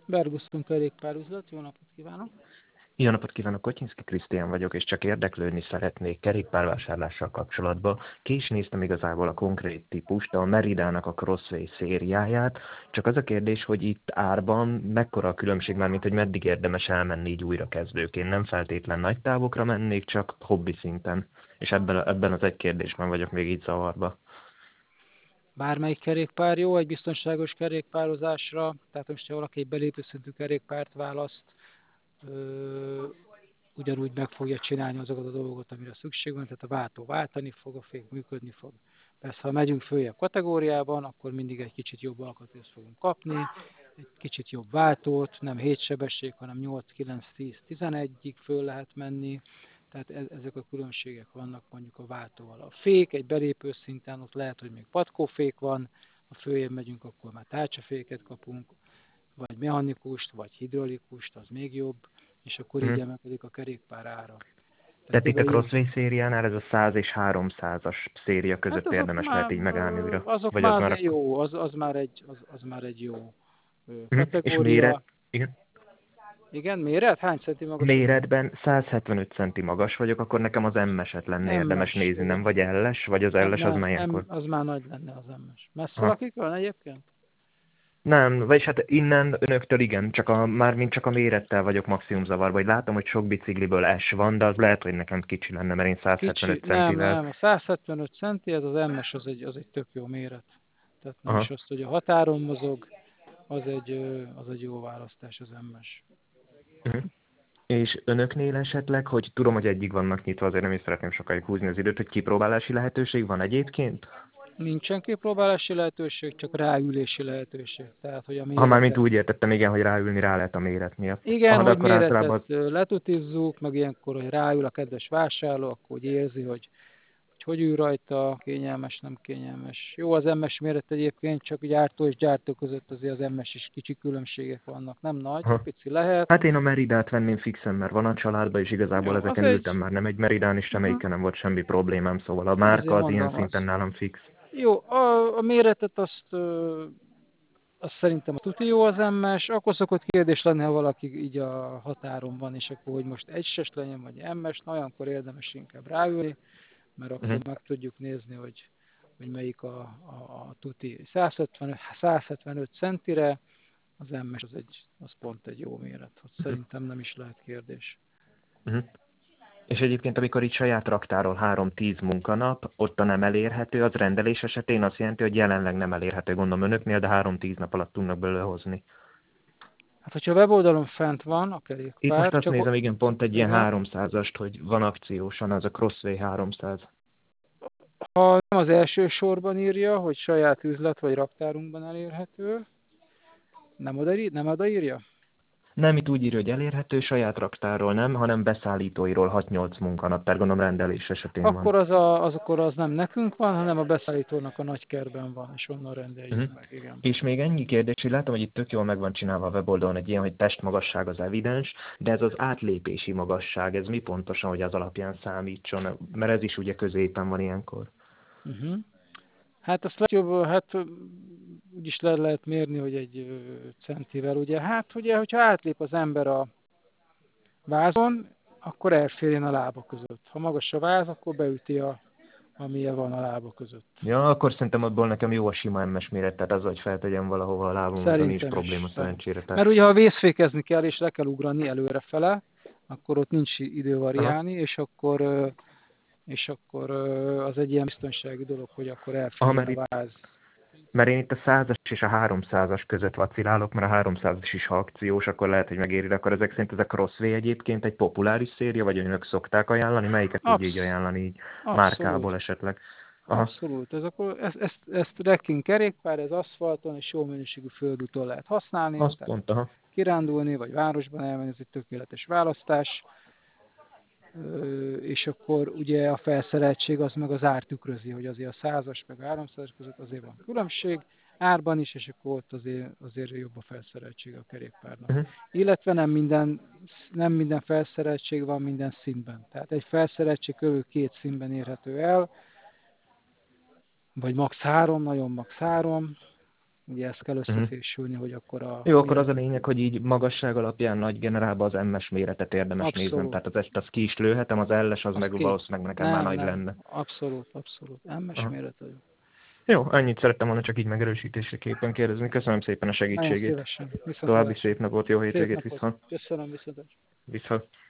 Berguszon kerékpárüzlet, jó napot kívánok! Jó napot kívánok, Kotyinszky Krisztián vagyok, és csak érdeklődni szeretnék kerékpárvásárlással kapcsolatban. Ki is néztem igazából a konkrét típust, a Meridának a Crossway szériáját, csak az a kérdés, hogy itt árban mekkora a különbség már, mint hogy meddig érdemes elmenni így újra kezdőként. Nem feltétlen nagy távokra mennék, csak hobbi szinten. És ebben az egy kérdésben vagyok még így zavarba. Bármelyik kerékpár jó egy biztonságos kerékpározásra, tehát most ha valaki egy belépőszintű kerékpárt választ, ugyanúgy meg fogja csinálni azokat a dolgokat, amire szükség van, tehát a váltó váltani fog, a fék működni fog. Persze, ha megyünk följebb kategóriában, akkor mindig egy kicsit jobb alkatrészt fogunk kapni, egy kicsit jobb váltót, nem 7 sebesség, hanem 8, 9, 10, 11-ig föl lehet menni, tehát ezek a különbségek vannak mondjuk a váltóval. A fék egy belépő szinten, ott lehet, hogy még patkófék van, ha följebb megyünk, akkor már tárcsaféket kapunk, vagy mechanikust, vagy hidraulikust, az még jobb, és akkor így emelkedik a kerékpár ára. Tehát itt a Crossway szériánál ez a 100 és 300-as széria között hát érdemes lehet így megállni újra? azok Vagy már az már jó, az már egy jó És kategória. méret? Igen. Igen, méret? Hány centi magas? Méretben 175 centi magas vagyok, akkor nekem az M-eset lenne érdemes M-es, nézni, nem? igen. Vagy L-es, vagy az L-es az melyekkor? Az már nagy lenne az M-es. Messze Aha. lakik van egyébként? Nem, vagyis hát innen önöktől igen, mármint csak a mérettel vagyok maximum zavarba, hogy látom, hogy sok bicikliből S van, de az lehet, hogy nekem kicsi lenne, mert én Kicsi, 175 centivel. nem, a 175 centi, ez az M-es, az egy tök jó méret. Tehát nem Aha. is azt, hogy a határon mozog, az egy jó választás az M-es. És önöknél esetleg, hogy tudom, hogy egyig vannak nyitva, azért nem is szeretném sokáig húzni az időt, hogy kipróbálási lehetőség van egyébként? Nincsen kipróbálási lehetőség, csak ráülési lehetőség. Tehát, hogy a Ha már mint méretet... úgy értettem, igen, hogy ráülni rá lehet a méret miatt. Igen, Aha, de hogy akkor általában méretet letutizzuk, meg ilyenkor, hogy ráül a kedves vásárló, akkor hogy érzi, hogy ül rajta, kényelmes, nem kényelmes. Jó az MS méret egyébként, csak gyártó és gyártó között azért az MS is kicsi különbségek vannak. Nem nagy, aha. pici lehet. Hát én a Meridát venném fixen, mert van a családban, és igazából Jó, az ezeken ültem egy... már, nem egy Meridán, és semmelyikkel nem volt semmi problémám, szóval a Hát márka azért az ilyen mondom, szinten nálam fix. jó, a méretet azt szerintem a tuti jó az MS, akkor szokott kérdés lenni, ha valaki így a határon van, és akkor, hogy most egyses legyen, vagy MS, na olyankor érdemes inkább ráülni, mert akkor meg tudjuk nézni, hogy melyik a tuti. 175 centire, az MS az pont egy jó méret. Szerintem nem is lehet kérdés. És egyébként, amikor itt saját raktáról 3-10 munkanap, ott a nem elérhető, az rendelés esetén azt jelenti, hogy jelenleg nem elérhető, gondolom önöknél, de 3-10 nap alatt tudnak belőle hozni. Hát, hogyha a weboldalon fent van a Itt kerékpár, most azt csak nézem, igen, pont egy ilyen igen, 300-ast, hogy van akciósan, az a Crossway 300. ha nem az első sorban írja, hogy saját üzlet vagy raktárunkban elérhető, nem odaírja? Nem, itt úgy írja, hogy elérhető, saját raktáról nem, hanem beszállítóiról 6-8 munkanap, tehát gondolom rendelés esetén van. Akkor az nem nekünk van, hanem a beszállítónak a nagykerben van, és onnan rendeljük meg, igen. És még ennyi kérdés, hogy látom, hogy itt tök jól meg van csinálva a weboldalon egy ilyen, hogy testmagasság az evidens, de ez az átlépési magasság, ez mi pontosan, hogy az alapján számítson? Mert ez is ugye középen van ilyenkor. Hát azt legjobb, hát úgyis le lehet mérni, hogy egy centivel, ugye. Hát ugye, hogyha átlép az ember a vázon, akkor elférjen a lába között. Ha magas a váz, akkor beüti amilyen van a lába között. Ja, akkor szerintem abból nekem jó a sima MS méret, tehát az, hogy feltegyem valahova a lábam, azon nincs probléma szerencsére. Mert ugye, ha vészfékezni kell, és le kell ugrani előrefele, akkor ott nincs idő variálni, és akkor az egy ilyen biztonsági dolog, hogy akkor elférjen a váz. Mert én itt a 100-as és a 300-as között vacilálok, mert a 300-as is ha akciós, akkor lehet, hogy megéri, de akkor ezek szerint ez a Crossway egyébként egy populáris széria, vagy önök szokták ajánlani? Melyiket tudja így ajánlani, így márkából esetleg? Aha. Abszolút. Ezt trekking kerékpár, ez aszfalton és jó minőségű földúton lehet használni. Azt pont, aha. Kirándulni, vagy városban elmenni, ez egy tökéletes választás. És akkor ugye a felszereltség az meg az ár tükrözi, hogy azért a 100-as meg a 300-as között azért van különbség, árban is, és akkor ott azért jobb a felszereltség a kerékpárnak. Illetve nem minden felszereltség van minden színben. Tehát egy felszereltség körül 2 színben érhető el, vagy max. 3, nagyon max. 3, Ugye ezt kell Uh-huh. összefésülni, hogy akkor Jó, akkor az a lényeg, hogy így magasság alapján nagy generálban az MS méretet érdemes néznem. abszolút. Tehát az S-t ki is lőhetem, az L-es az meg Ki? valószínűleg nekem már Nem, nagy nem. lenne. Abszolút. MS Aha. méret vagyok. Jó, ennyit szerettem volna csak így megerősítésképpen kérdezni. Köszönöm szépen a Nagyon segítségét. szívesen. Viszont További hallásra. szép napot, jó Szép hétvégét, napot. vissza. Köszönöm, viszontlátásra. Vissza.